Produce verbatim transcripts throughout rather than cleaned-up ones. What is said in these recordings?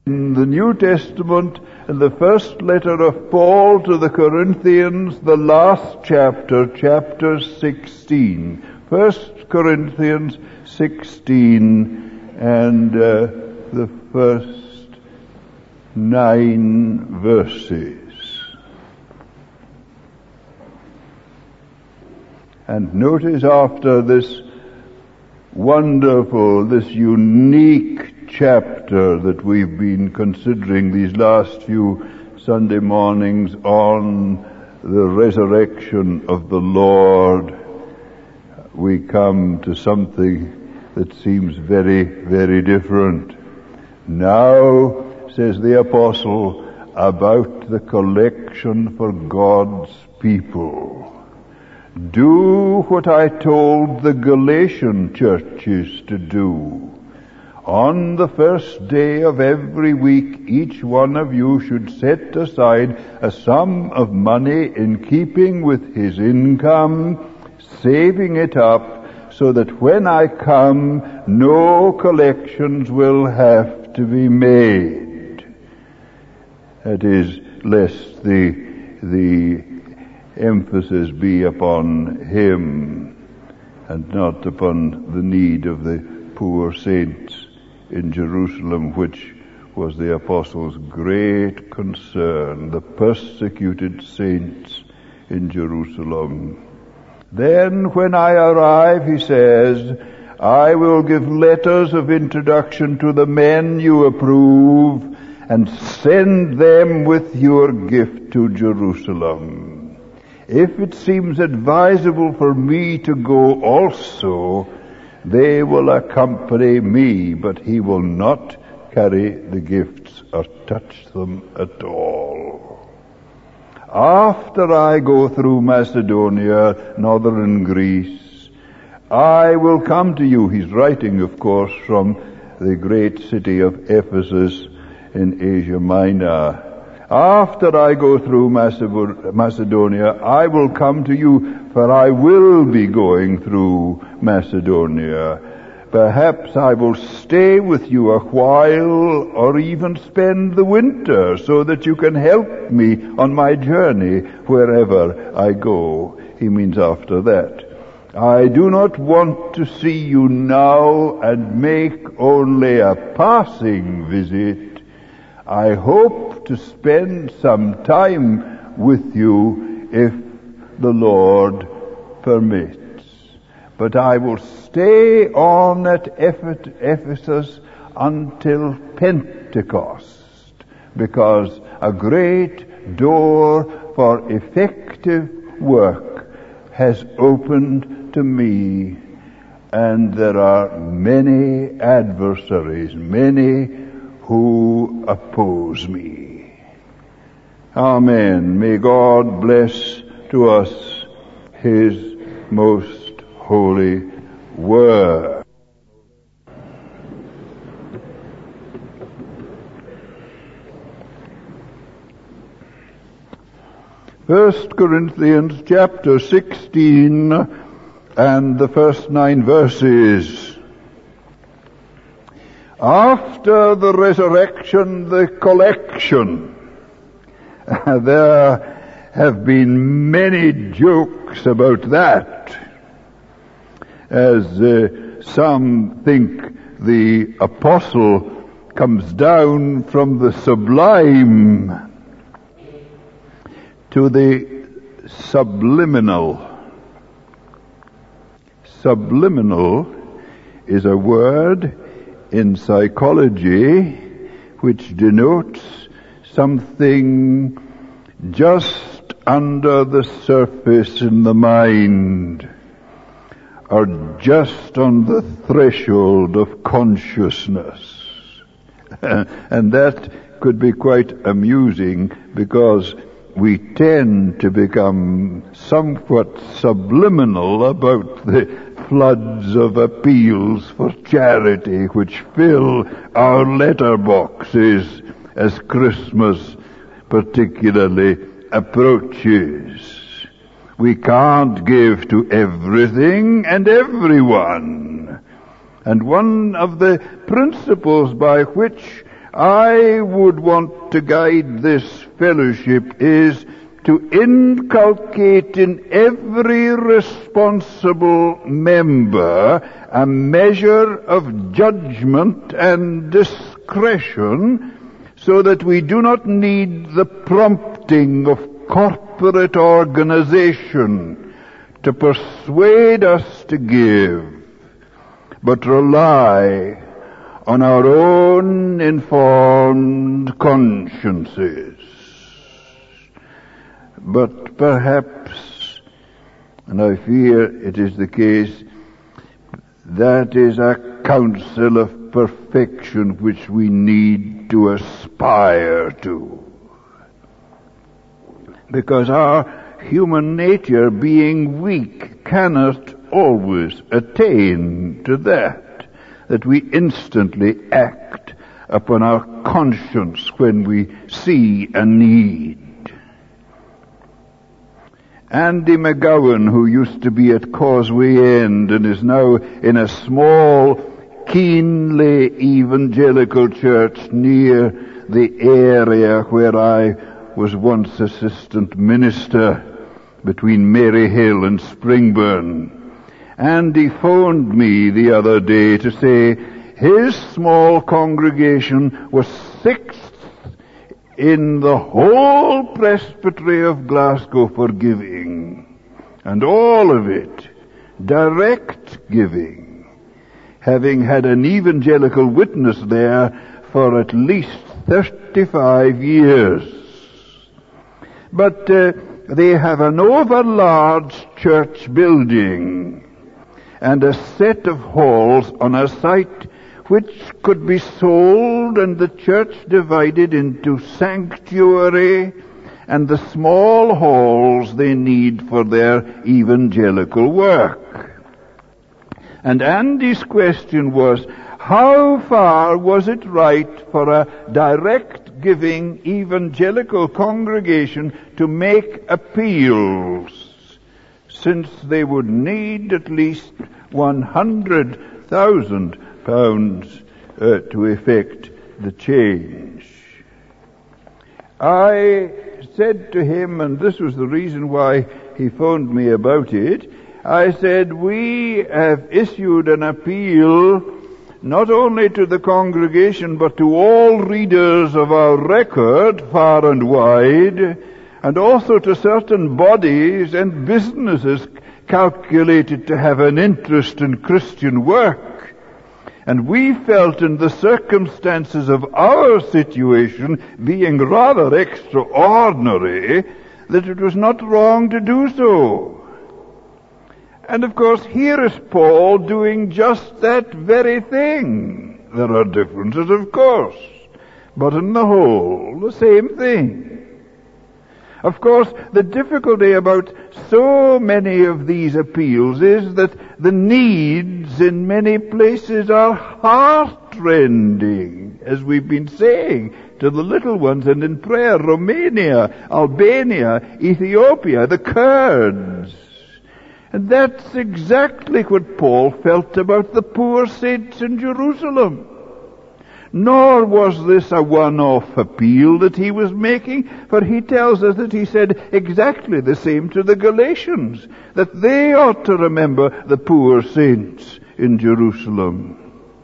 In the New Testament, in the first letter of Paul to the Corinthians, the last chapter, chapter sixteen. First Corinthians sixteen, and uh, the first nine verses. And notice after this wonderful, this unique chapter that we've been considering these last few Sunday mornings on the resurrection of the Lord, we come to something that seems very, very different. Now, says the apostle, about the collection for God's people. Do what I told the Galatian churches to do. On the first day of every week, each one of you should set aside a sum of money in keeping with his income, saving it up, so that when I come, no collections will have to be made. That is, lest the, the emphasis be upon him and not upon the need of the poor saints in Jerusalem, which was the apostles' great concern, the persecuted saints in Jerusalem. Then when I arrive, he says, I will give letters of introduction to the men you approve and send them with your gift to Jerusalem. If it seems advisable for me to go also, they will accompany me, but he will not carry the gifts or touch them at all. After I go through Macedonia, northern Greece, I will come to you. He's writing, of course, from the great city of Ephesus in Asia Minor. After I go through Macedonia, I will come to you, for I will be going through Macedonia. Perhaps I will stay with you a while, or even spend the winter, so that you can help me on my journey wherever I go. He means after that. I do not want to see you now and make only a passing visit. I hope to spend some time with you if the Lord permits. But I will stay on at Ephesus until Pentecost, because a great door for effective work has opened to me, and there are many adversaries, many who oppose me. Amen. May God bless to us his most holy word. First Corinthians chapter sixteen and the first nine verses. After the resurrection, the collection. There have been many jokes about that, as uh, some think the apostle comes down from the sublime to the subliminal. Subliminal is a word in psychology which denotes something just under the surface in the mind, or just on the threshold of consciousness. And that could be quite amusing, because we tend to become somewhat subliminal about the floods of appeals for charity which fill our letter boxes as Christmas particularly approaches. We can't give to everything and everyone. And one of the principles by which I would want to guide this fellowship is to inculcate in every responsible member a measure of judgment and discretion, so that we do not need the prompting of corporate organization to persuade us to give, but rely on our own informed consciences. But perhaps, and I fear it is the case, that is a counsel of perfection which we need to aspire to. Because our human nature, being weak, cannot always attain to that, that we instantly act upon our conscience when we see a need. Andy McGowan, who used to be at Causeway End and is now in a small, keenly evangelical church near the area where I was once assistant minister between Maryhill and Springburn. Andy phoned me the other day to say his small congregation was sixth in the whole presbytery of Glasgow for giving, and all of it direct giving, having had an evangelical witness there for at least thirty-five years. But uh, they have an overlarge church building and a set of halls on a site which could be sold, and the church divided into sanctuary and the small halls they need for their evangelical work. And Andy's question was, how far was it right for a direct giving evangelical congregation to make appeals, since they would need at least one hundred thousand pounds uh, to effect the change? I said to him, and this was the reason why he phoned me about it, I said, we have issued an appeal not only to the congregation but to all readers of our record far and wide, and also to certain bodies and businesses calculated to have an interest in Christian work. And we felt, in the circumstances of our situation being rather extraordinary, that it was not wrong to do so. And of course, here is Paul doing just that very thing. There are differences, of course, but in the whole, the same thing. Of course, the difficulty about so many of these appeals is that the needs in many places are heart-rending, as we've been saying to the little ones, and in prayer, Romania, Albania, Ethiopia, the Kurds. And that's exactly what Paul felt about the poor saints in Jerusalem. Nor was this a one-off appeal that he was making, for he tells us that he said exactly the same to the Galatians, that they ought to remember the poor saints in Jerusalem.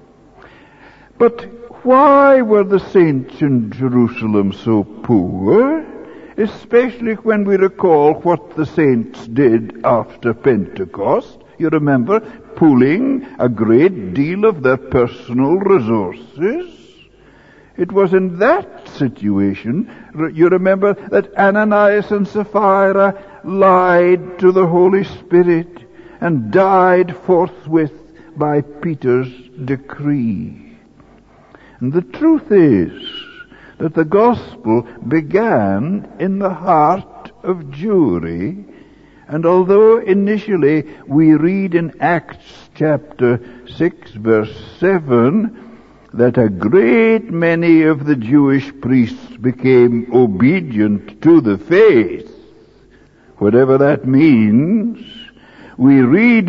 But why were the saints in Jerusalem so poor? Especially when we recall what the saints did after Pentecost. You remember, pooling a great deal of their personal resources. It was in that situation, you remember, that Ananias and Sapphira lied to the Holy Spirit and died forthwith by Peter's decree. And the truth is that the gospel began in the heart of Jewry, and although initially we read in Acts chapter six verse seven that a great many of the Jewish priests became obedient to the faith, whatever that means, we read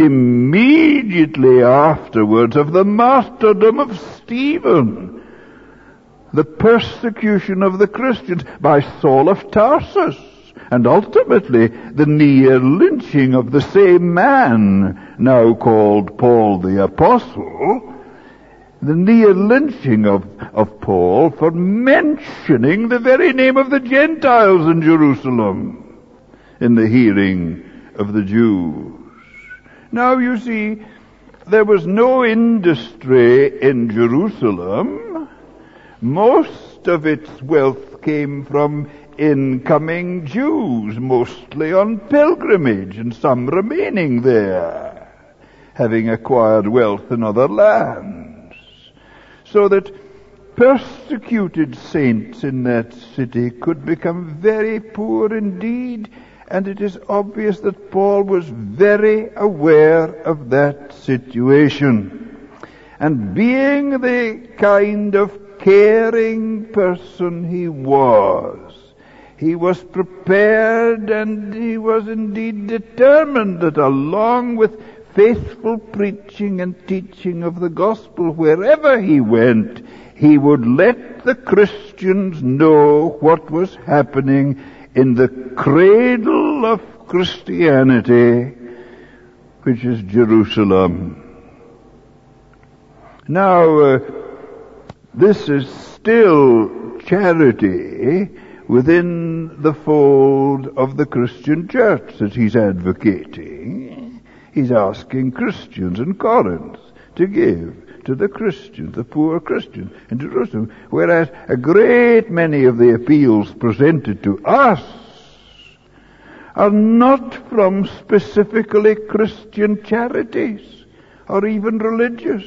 immediately afterwards of the martyrdom of Stephen. the persecution of the Christians by Saul of Tarsus, and ultimately the near lynching of the same man, now called Paul the Apostle, the near lynching of, of Paul for mentioning the very name of the Gentiles in Jerusalem in the hearing of the Jews. Now you see, there was no industry in Jerusalem. Most of its wealth came from incoming Jews, mostly on pilgrimage, and some remaining there, having acquired wealth in other lands. So that persecuted saints in that city could become very poor indeed, and it is obvious that Paul was very aware of that situation. And being the kind of caring person he was, he was prepared, and he was indeed determined that along with faithful preaching and teaching of the gospel wherever he went, he would let the Christians know what was happening in the cradle of Christianity, which is Jerusalem. Now, uh, this is still charity within the fold of the Christian church that he's advocating. He's asking Christians in Corinth to give to the Christians, the poor Christians in Jerusalem, whereas a great many of the appeals presented to us are not from specifically Christian charities or even religious.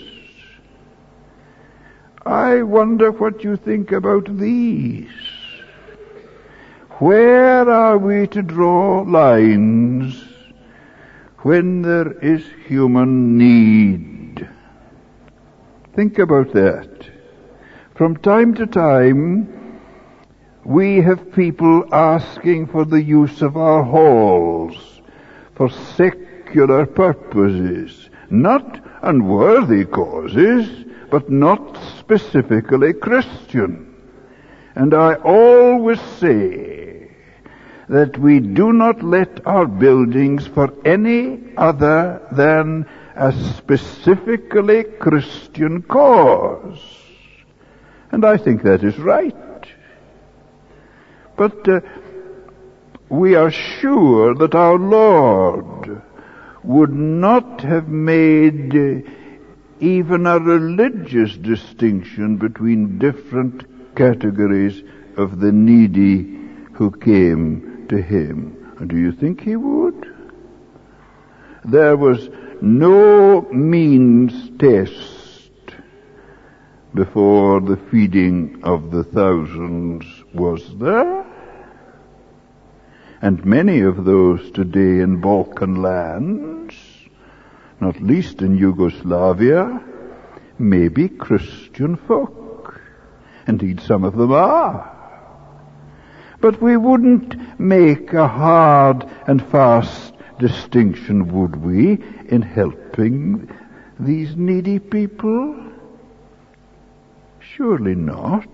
I wonder what you think about these. Where are we to draw lines when there is human need? Think about that. From time to time, we have people asking for the use of our halls for secular purposes, not unworthy causes, but not specifically Christian. And I always say that we do not let our buildings for any other than a specifically Christian cause. And I think that is right. But uh, we are sure that our Lord would not have made uh, even a religious distinction between different categories of the needy who came to him. And do you think he would? There was no means test before the feeding of the thousands, was there? And many of those today in Balkan lands, not least in Yugoslavia, may be Christian folk. Indeed, some of them are. But we wouldn't make a hard and fast distinction, would we, in helping these needy people? Surely not.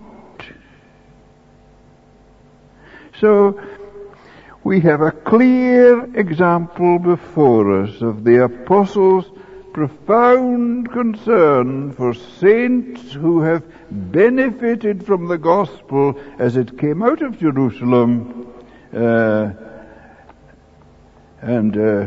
So, we have a clear example before us of the apostles' profound concern for saints who have benefited from the gospel as it came out of Jerusalem, uh, and uh,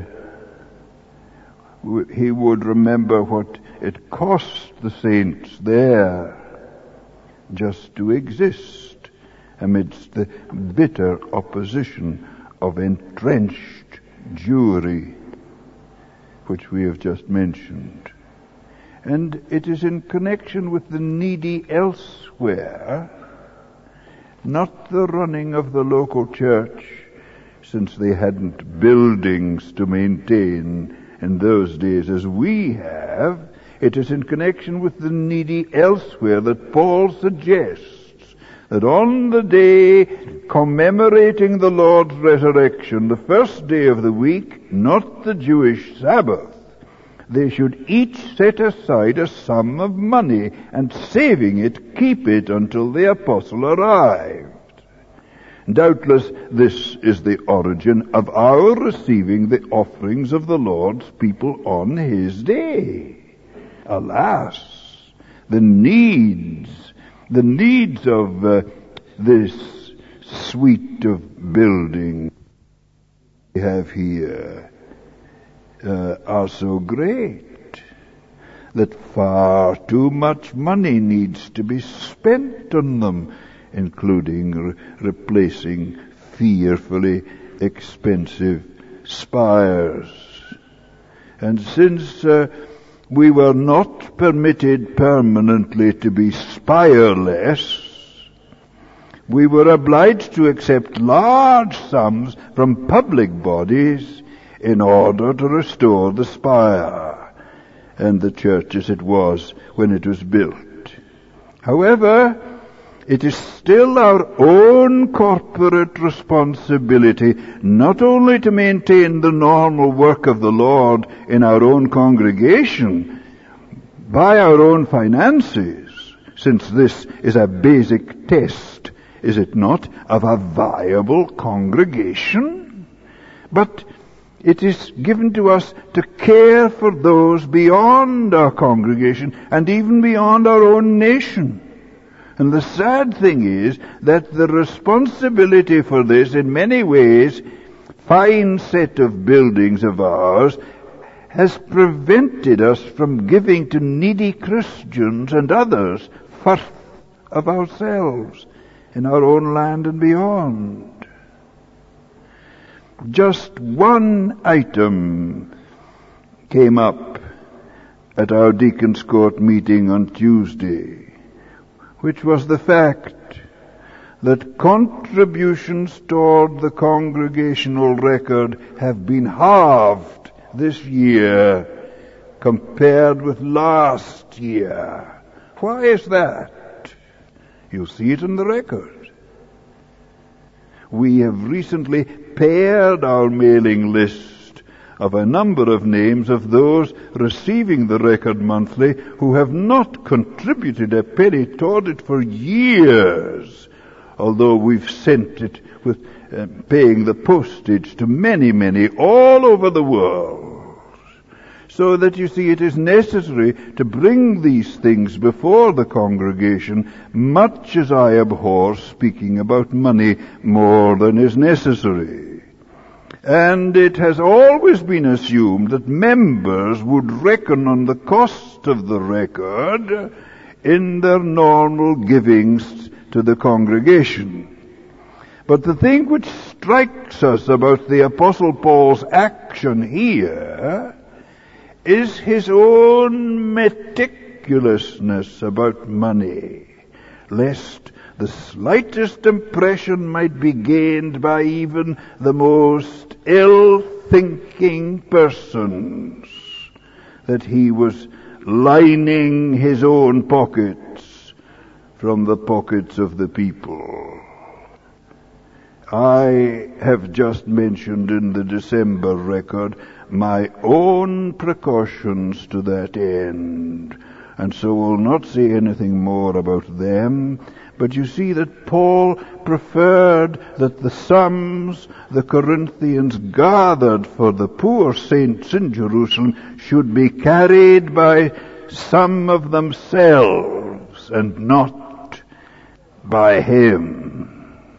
he would remember what it cost the saints there just to exist amidst the bitter opposition of entrenched Jewry, which we have just mentioned. And it is in connection with the needy elsewhere, not the running of the local church, since they hadn't buildings to maintain in those days as we have. It is in connection with the needy elsewhere that Paul suggests that on the day commemorating the Lord's resurrection, the first day of the week, not the Jewish Sabbath, they should each set aside a sum of money, and saving it, keep it until the apostle arrived. Doubtless this is the origin of our receiving the offerings of the Lord's people on his day. Alas, the needs, the needs of uh, this suite of building we have here uh, are so great that far too much money needs to be spent on them, including re- replacing fearfully expensive spires. And since uh, we were not permitted permanently to be spireless, we were obliged to accept large sums from public bodies in order to restore the spire and the church as it was when it was built. However, it is still our own corporate responsibility not only to maintain the normal work of the Lord in our own congregation by our own finances, since this is a basic test, is it not, of a viable congregation? But it is given to us to care for those beyond our congregation and even beyond our own nation. And the sad thing is that the responsibility for this, in many ways, fine set of buildings of ours, has prevented us from giving to needy Christians and others first of ourselves in our own land and beyond. Just one item came up at our Deacons' Court meeting on Tuesday, which was the fact that contributions toward the congregational record have been halved this year compared with last year. Why is that? You'll see it in the record. We have recently pared our mailing list of a number of names of those receiving the record monthly who have not contributed a penny toward it for years, although we've sent it with uh, paying the postage to many, many all over the world. So that, you see, it is necessary to bring these things before the congregation, much as I abhor speaking about money more than is necessary. And it has always been assumed that members would reckon on the cost of the record in their normal givings to the congregation. But the thing which strikes us about the Apostle Paul's action here is his own meticulousness about money, lest the slightest impression might be gained by even the most ill-thinking persons that he was lining his own pockets from the pockets of the people. I have just mentioned in the December record my own precautions to that end, and so will not say anything more about them. But you see that Paul preferred that the sums the Corinthians gathered for the poor saints in Jerusalem should be carried by some of themselves and not by him.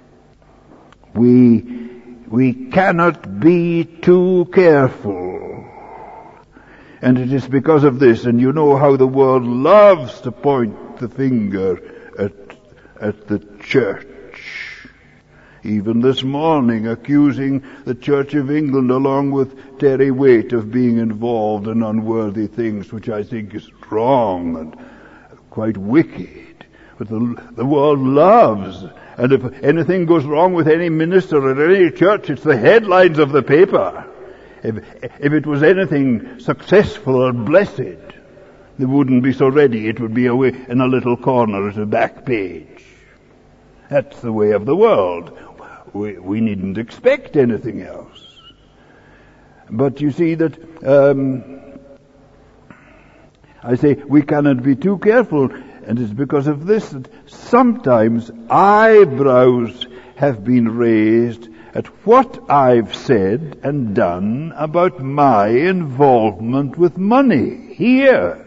We We cannot be too careful. And it is because of this, and you know how the world loves to point the finger at, at the church. Even this morning, accusing the Church of England along with Terry Waite of being involved in unworthy things, which I think is wrong and quite wicked. But the, the world loves. And if anything goes wrong with any minister at any church, it's the headlines of the paper. If, if it was anything successful or blessed, they wouldn't be so ready. It would be away in a little corner at the back page. That's the way of the world. We, we needn't expect anything else. But you see that um, I say we cannot be too careful, and it's because of this that sometimes eyebrows have been raised at what I've said and done about my involvement with money here.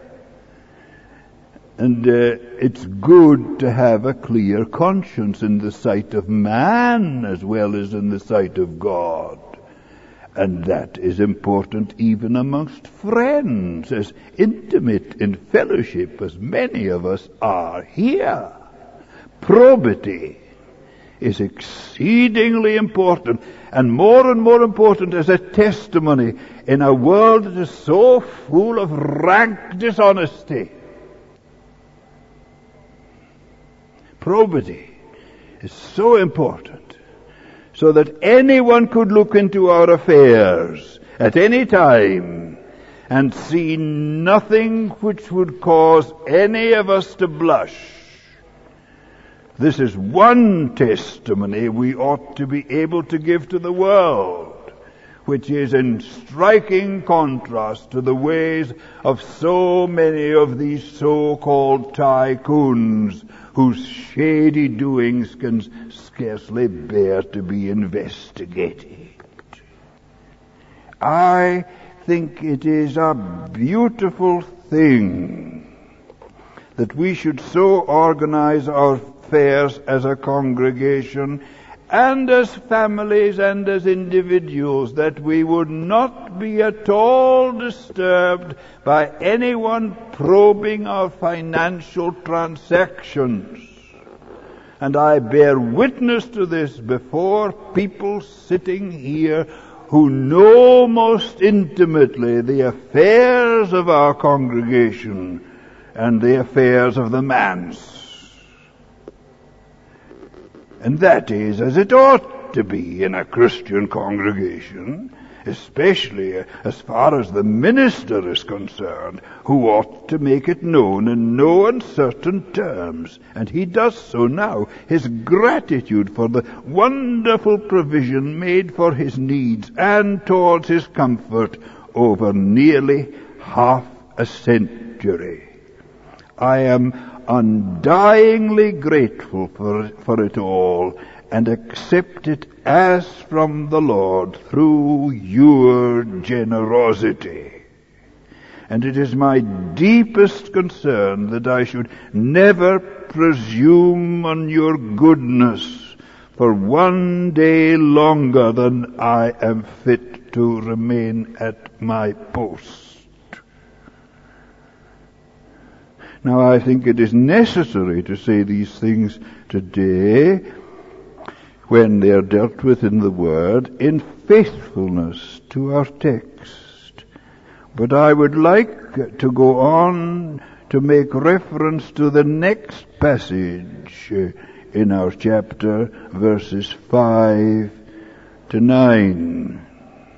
And uh, it's good to have a clear conscience in the sight of man as well as in the sight of God. And that is important even amongst friends, as intimate in fellowship as many of us are here. Probity is exceedingly important, and more and more important as a testimony in a world that is so full of rank dishonesty. Probity is so important, so that anyone could look into our affairs at any time and see nothing which would cause any of us to blush. This is one testimony we ought to be able to give to the world, which is in striking contrast to the ways of so many of these so-called tycoons whose shady doings can scarcely bear to be investigated. I think it is a beautiful thing that we should so organize our affairs as a congregation and as families and as individuals that we would not be at all disturbed by anyone probing our financial transactions. And I bear witness to this before people sitting here who know most intimately the affairs of our congregation and the affairs of the manse. And that is as it ought to be in a Christian congregation, especially as far as the minister is concerned, who ought to make it known in no uncertain terms, and he does so now, his gratitude for the wonderful provision made for his needs and towards his comfort over nearly half a century. I am undyingly grateful for, for it all, and accept it as from the Lord through your generosity. And it is my deepest concern that I should never presume on your goodness for one day longer than I am fit to remain at my post. Now, I think it is necessary to say these things today when they are dealt with in the Word in faithfulness to our text. But I would like to go on to make reference to the next passage in our chapter, verses five to nine.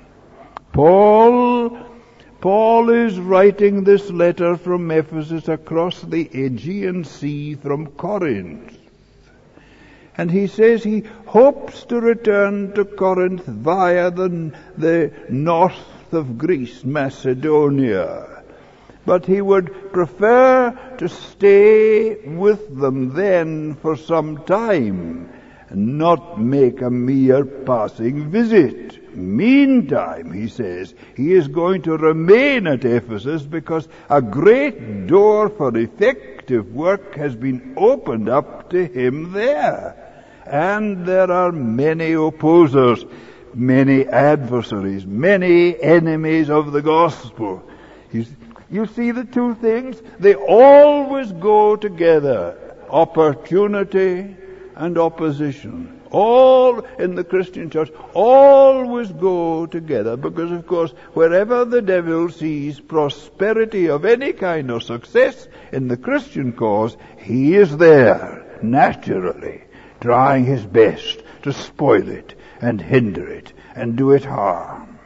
Paul Paul is writing this letter from Ephesus across the Aegean Sea from Corinth. And he says he hopes to return to Corinth via the, the north of Greece, Macedonia. But he would prefer to stay with them then for some time and not make a mere passing visit. Meantime, he says, he is going to remain at Ephesus because a great door for effective work has been opened up to him there. And there are many opposers, many adversaries, many enemies of the gospel. He's, you see the two things? They always go together. Opportunity and opposition. All in the Christian church always go together, because of course wherever the devil sees prosperity of any kind or success in the Christian cause, he is there naturally trying his best to spoil it and hinder it and do it harm.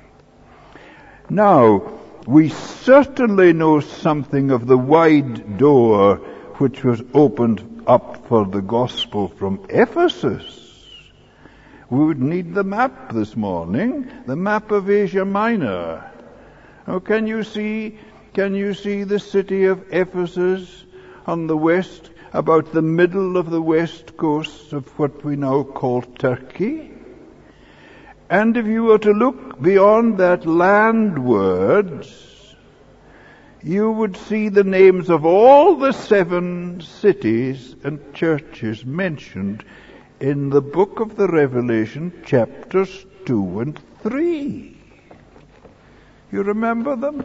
Now, we certainly know something of the wide door which was opened up for the gospel from Ephesus. We would need the map this morning, the map of Asia Minor. Now, can you see Can you see the city of Ephesus on the west, about the middle of the west coast of what we now call Turkey? And if you were to look beyond that landwards, you would see the names of all the seven cities and churches mentioned in the book of the Revelation, chapters two and three. You remember them?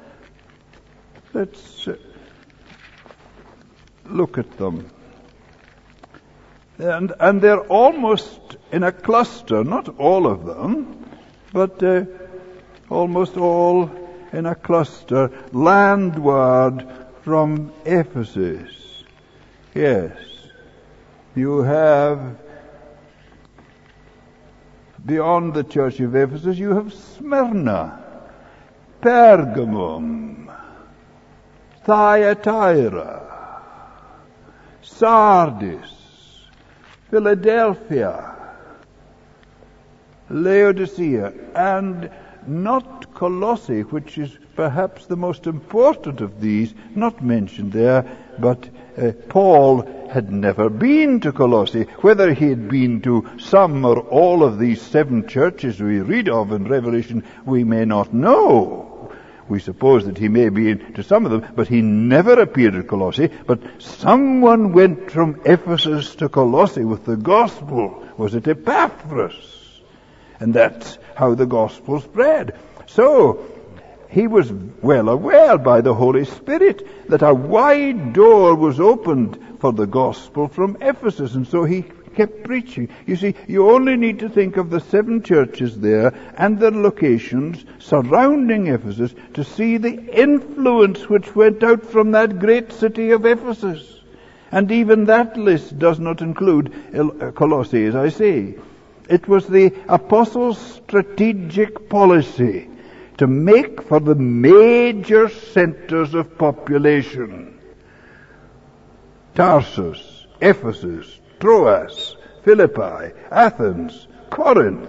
Let's uh, look at them. And, and they're almost in a cluster, not all of them, but uh, almost all in a cluster, landward from Ephesus. Yes, you have, beyond the church of Ephesus, you have Smyrna, Pergamum, Thyatira, Sardis, Philadelphia, Laodicea, and not Colossae, which is perhaps the most important of these, not mentioned there, but uh, Paul had never been to Colossae. Whether he had been to some or all of these seven churches we read of in Revelation, we may not know. We suppose that he may be in to some of them, but he never appeared at Colossae. But someone went from Ephesus to Colossae with the gospel. Was it Epaphras? And that's how the gospel spread. So, he was well aware by the Holy Spirit that a wide door was opened for the gospel from Ephesus, and so he kept preaching. You see, you only need to think of the seven churches there and their locations surrounding Ephesus to see the influence which went out from that great city of Ephesus. And even that list does not include Colossae, as I say. It was the apostles' strategic policy to make for the major centers of population: Tarsus, Ephesus, Troas, Philippi, Athens, Corinth,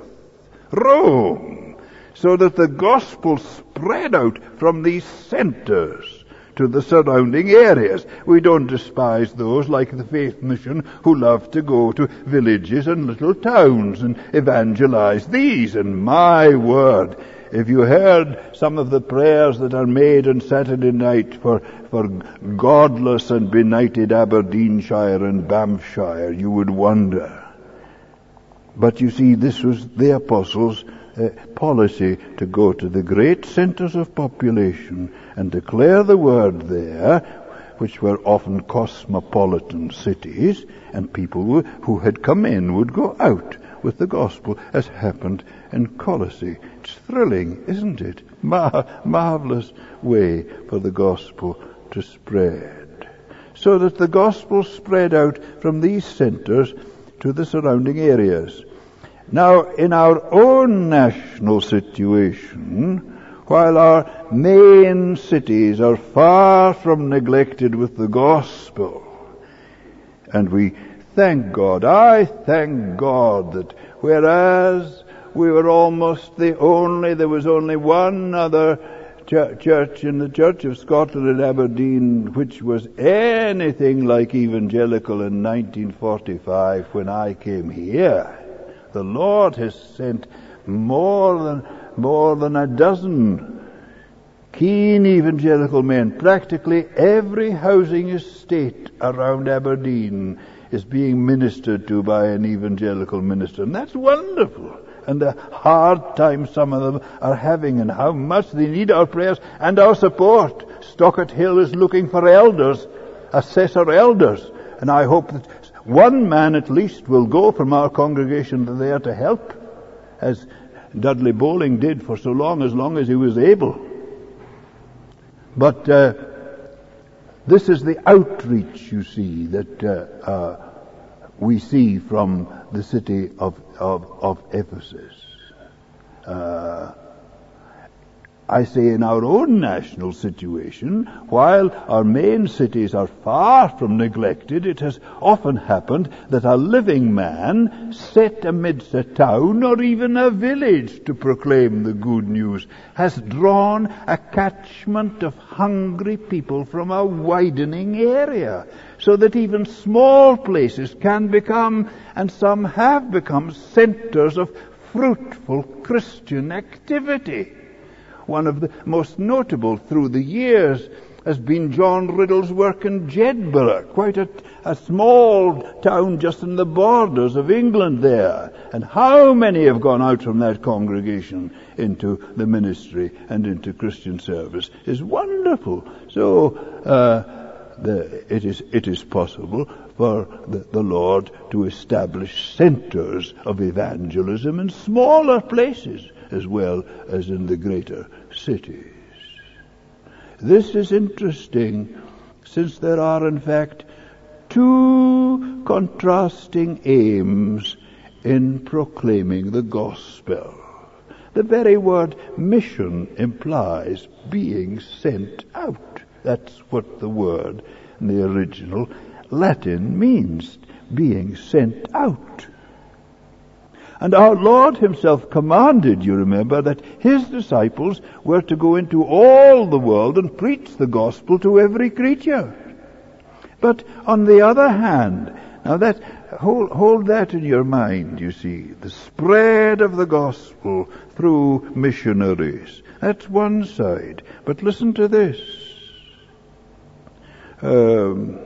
Rome, so that the gospel spread out from these centers to the surrounding areas. We don't despise those like the Faith Mission who love to go to villages and little towns and evangelize these. And my word, if you heard some of the prayers that are made on Saturday night for, for godless and benighted Aberdeenshire and Banffshire, you would wonder. But you see, this was the apostles' uh, policy, to go to the great centers of population and declare the word there, which were often cosmopolitan cities, and people who had come in would go out with the gospel, as happened in Colossae. It's thrilling, isn't it? Mar- marvelous way for the gospel to spread. So that the gospel spread out from these centers to the surrounding areas. Now, in our own national situation, while our main cities are far from neglected with the gospel, and we thank God, I thank God that whereas we were almost the only, there was only one other ch- church in the Church of Scotland in Aberdeen which was anything like evangelical in nineteen forty-five when I came here. The Lord has sent more than more than a dozen keen evangelical men. Practically every housing estate around Aberdeen is being ministered to by an evangelical minister, and that's wonderful. And the hard time some of them are having, and how much they need our prayers and our support. Stockett Hill is looking for elders, assessor elders, and I hope that one man at least will go from our congregation there to help, as Dudley Bowling did for so long, as long as he was able. But uh, this is the outreach, you see, that uh, uh, we see from the city of, of, of Ephesus. Uh, I say in our own national situation, while our main cities are far from neglected, it has often happened that a living man set amidst a town or even a village to proclaim the good news has drawn a catchment of hungry people from a widening area, so that even small places can become, and some have become, centers of fruitful Christian activity. One of the most notable through the years has been John Riddle's work in Jedburgh, quite a, a small town just on the borders of England there. And how many have gone out from that congregation into the ministry and into Christian service is wonderful. So uh, the, it is it is possible for the, the Lord to establish centers of evangelism in smaller places as well as in the greater cities. This is interesting, since there are in fact two contrasting aims in proclaiming the gospel. The very word mission implies being sent out. That's what the word in the original Latin means, being sent out. And our Lord himself commanded, you remember, that his disciples were to go into all the world and preach the gospel to every creature. But on the other hand, now that hold, hold that in your mind, you see, the spread of the gospel through missionaries. That's one side. But listen to this. Um,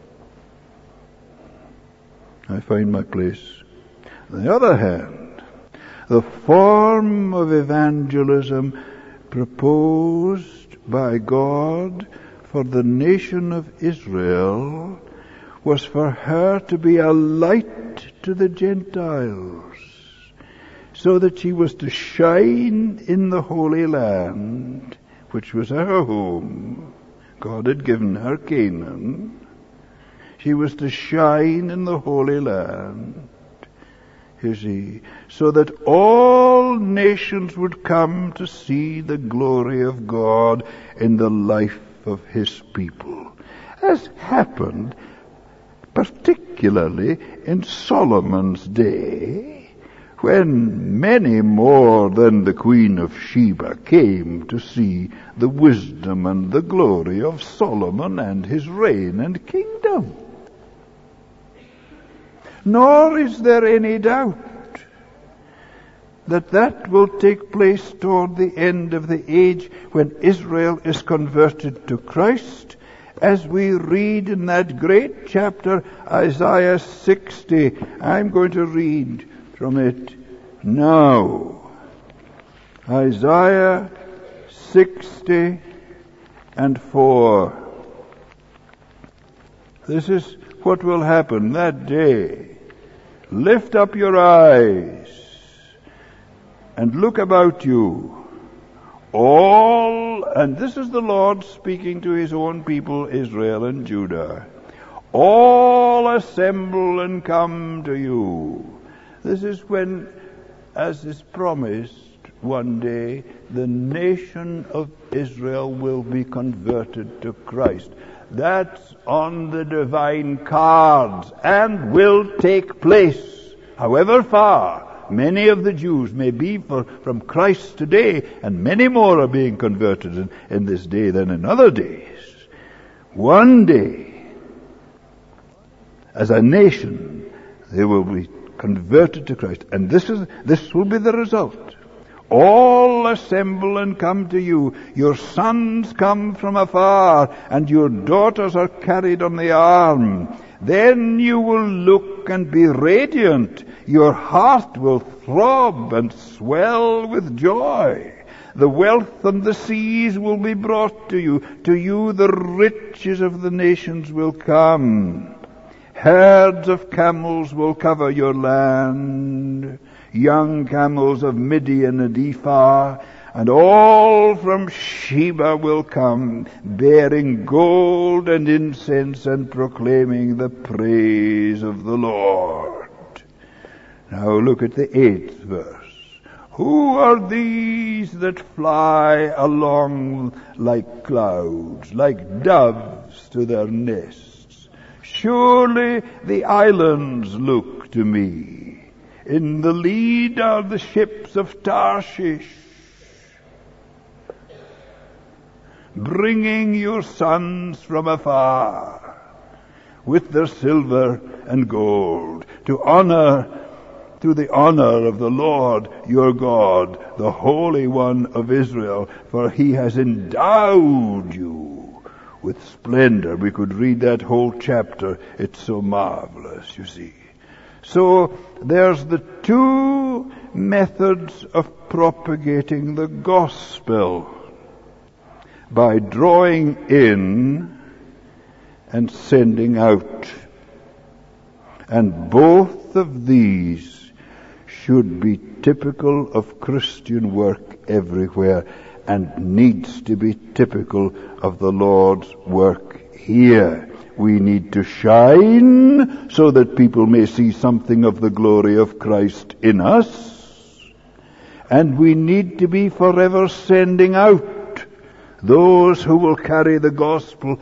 I find my place. On the other hand, the form of evangelism proposed by God for the nation of Israel was for her to be a light to the Gentiles, so that she was to shine in the Holy Land, which was her home. God had given her Canaan. She was to shine in the Holy Land, you see, so that all nations would come to see the glory of God in the life of his people, as happened particularly in Solomon's day, when many more than the Queen of Sheba came to see the wisdom and the glory of Solomon and his reign and kingdom. Nor is there any doubt that that will take place toward the end of the age when Israel is converted to Christ, as we read in that great chapter, Isaiah sixty. I'm going to read from it now. Isaiah sixty and four. This is what will happen that day. Lift up your eyes and look about you. All, and this is the Lord speaking to his own people, Israel and Judah. All assemble and come to you. This is when, as is promised, one day the nation of Israel will be converted to Christ. That's on the divine cards and will take place, however far many of the Jews may be for, from Christ today, and many more are being converted in, in this day than in other days. One day, as a nation, they will be converted to Christ, and this is this will be the result. All assemble and come to you. Your sons come from afar, and your daughters are carried on the arm. Then you will look and be radiant. Your heart will throb and swell with joy. The wealth and the seas will be brought to you. To you the riches of the nations will come. Herds of camels will cover your land. Young camels of Midian and Ephah, and all from Sheba will come, bearing gold and incense and proclaiming the praise of the Lord. Now look at the eighth verse. Who are these that fly along like clouds, like doves to their nests? Surely the islands look to me. In the lead are the ships of Tarshish, bringing your sons from afar with their silver and gold to honor to the honor of the Lord your God, the Holy One of Israel, for he has endowed you with splendor. We could read that whole chapter. It's so marvelous, you see. So there's the two methods of propagating the gospel: by drawing in and sending out. And both of these should be typical of Christian work everywhere, and needs to be typical of the Lord's work here. We need to shine so that people may see something of the glory of Christ in us, and we need to be forever sending out those who will carry the gospel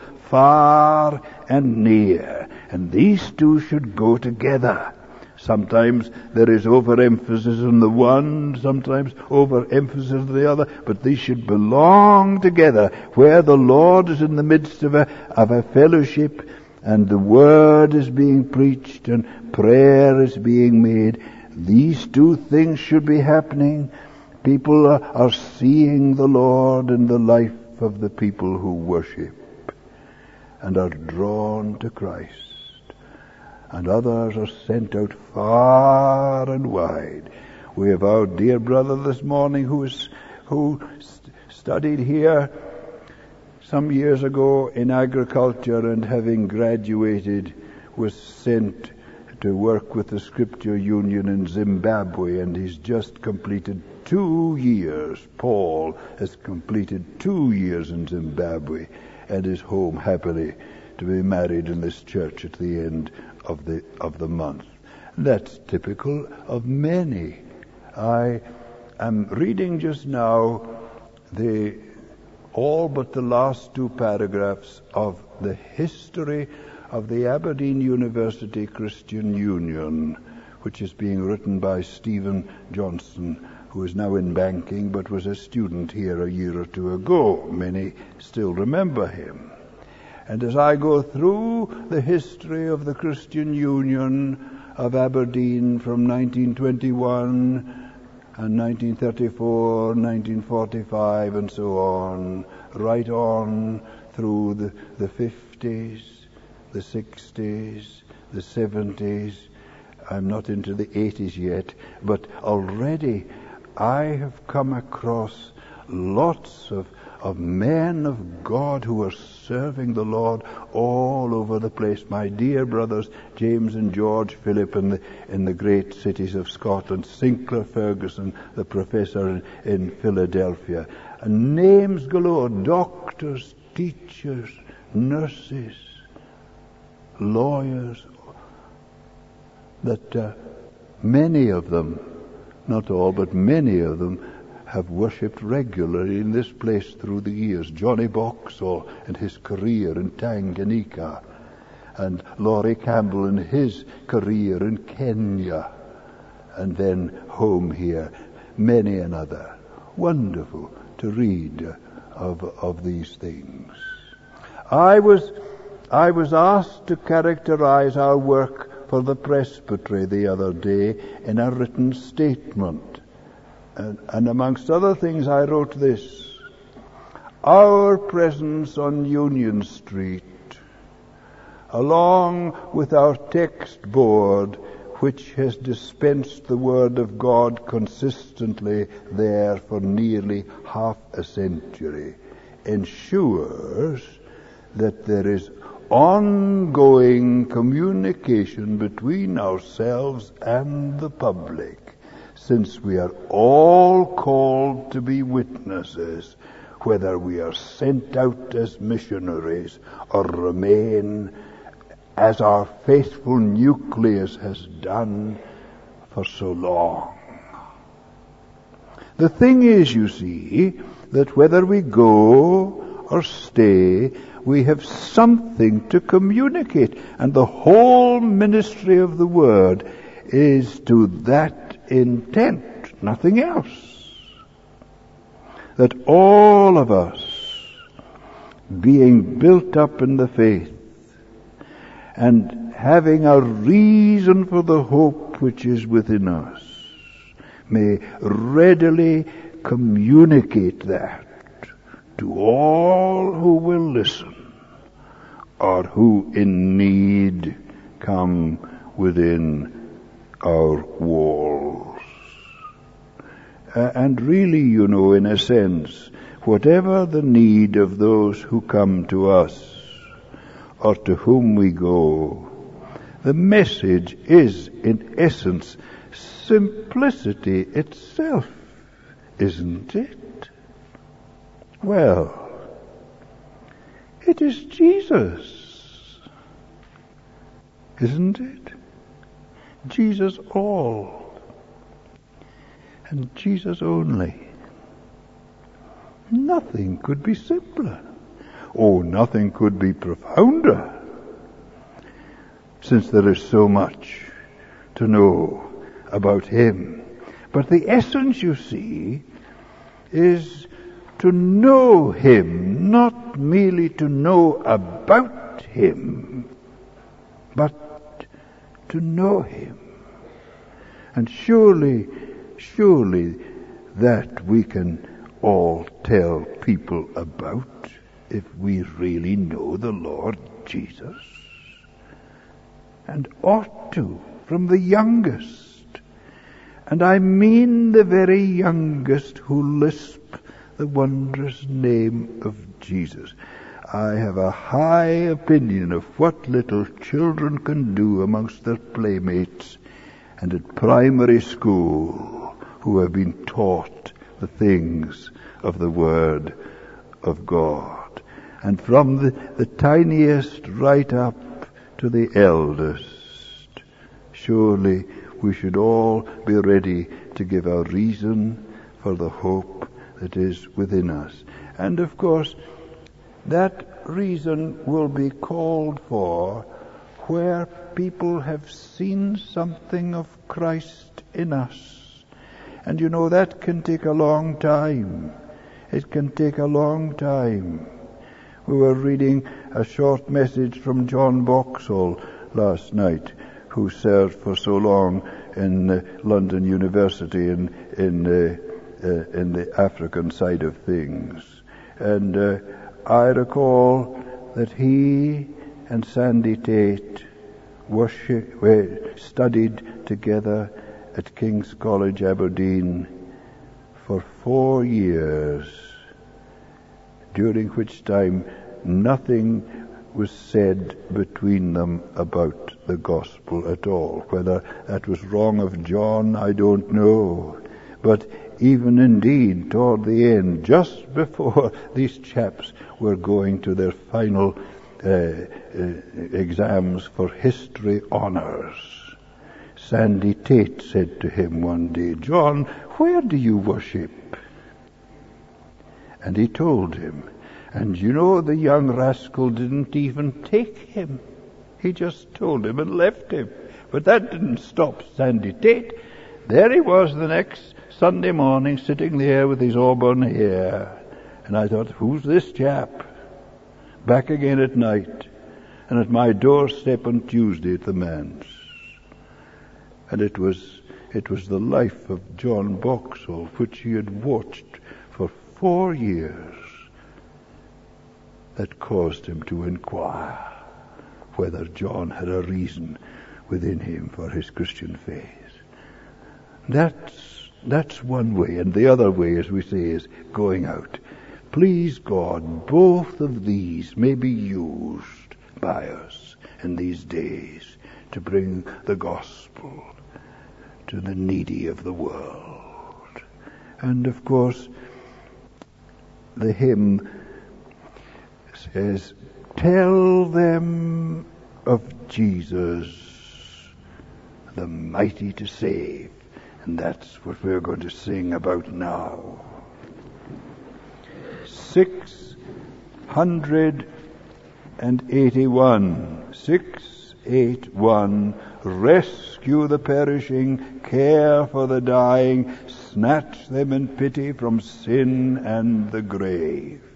far and near, and these two should go together. Sometimes there is overemphasis on the one, sometimes overemphasis on the other, but these should belong together. Where the Lord is in the midst of a, of a fellowship, and the word is being preached and prayer is being made, these two things should be happening. People are, are seeing the Lord in the life of the people who worship and are drawn to Christ. And others are sent out far and wide. We have our dear brother this morning who is, who st- studied here some years ago in agriculture, and having graduated was sent to work with the Scripture Union in Zimbabwe, and he's just completed two years. Paul has completed two years in Zimbabwe and is home happily to be married in this church at the end of the of the month. That's typical of many. I am reading just now the all but the last two paragraphs of the history of the Aberdeen University Christian Union, which is being written by Stephen Johnson, who is now in banking but was a student here a year or two ago. Many still remember him. And as I go through the history of the Christian Union of Aberdeen from nineteen twenty-one and nineteen thirty-four, nineteen forty-five, and so on, right on through the, the fifties, the sixties, the seventies, I'm not into the eighties yet, but already I have come across lots of of men of God who are serving the Lord all over the place. My dear brothers, James and George Philip in the, in the great cities of Scotland, Sinclair Ferguson, the professor in, in Philadelphia, and names galore, doctors, teachers, nurses, lawyers, that uh, many of them, not all, but many of them, have worshipped regularly in this place through the years. Johnny Boxall and his career in Tanganyika, and Laurie Campbell and his career in Kenya, and then home here. Many another. Wonderful to read of of these things. I was I was asked to characterize our work for the presbytery the other day in a written statement. And, and amongst other things I wrote this: our presence on Union Street, along with our text board, which has dispensed the Word of God consistently there for nearly half a century, ensures that there is ongoing communication between ourselves and the public, since we are all called to be witnesses, whether we are sent out as missionaries or remain as our faithful nucleus has done for so long. The thing is, you see, that whether we go or stay, we have something to communicate. And the whole ministry of the Word is to that intent, nothing else. That all of us, being built up in the faith, and having a reason for the hope which is within us, may readily communicate that to all who will listen, or who in need come within our walls. Uh, and really, you know, in a sense, whatever the need of those who come to us, or to whom we go, the message is, in essence, simplicity itself, isn't it? Well, it is Jesus, isn't it? Jesus all, and Jesus only. Nothing could be simpler. Oh, nothing could be profounder, since there is so much to know about Him. But the essence, you see, is to know Him, not merely to know about Him, but to know Him. And surely, surely that we can all tell people about, if we really know the Lord Jesus, and ought to, from the youngest, and I mean the very youngest who lisp the wondrous name of Jesus. I have a high opinion of what little children can do amongst their playmates and at primary school, who have been taught the things of the Word of God. And from the, the tiniest right up to the eldest, surely we should all be ready to give our reason for the hope that is within us. And of course, that reason will be called for where people have seen something of Christ in us. And you know, that can take a long time. It can take a long time. We were reading a short message from John Boxall last night, who served for so long in uh, London University in in, uh, uh, in the African side of things. And uh, I recall that he and Sandy Tate worship, uh, studied together at King's College, Aberdeen, for four years, during which time nothing was said between them about the gospel at all. Whether that was wrong of John, I don't know. But even indeed, toward the end, just before these chaps were going to their final uh, uh, exams for history honours, Sandy Tate said to him one day, "John, where do you worship?" And he told him. And you know, the young rascal didn't even take him. He just told him and left him. But that didn't stop Sandy Tate. There he was the next Sunday morning, sitting there with his auburn hair. And I thought, who's this chap? Back again at night, and at my doorstep on Tuesday at the manse. And it was it was the life of John Boxall, which he had watched for four years, that caused him to inquire whether John had a reason within him for his Christian faith. That's that's one way, and the other way, as we say, is going out. Please God, both of these may be used by us in these days to bring the gospel to the needy of the world. And of course, the hymn says, "Tell them of Jesus, the mighty to save." And that's what we're going to sing about now. Six hundred eighty-one. Six, eight, one. Rescue the perishing, care for the dying, snatch them in pity from sin and the grave.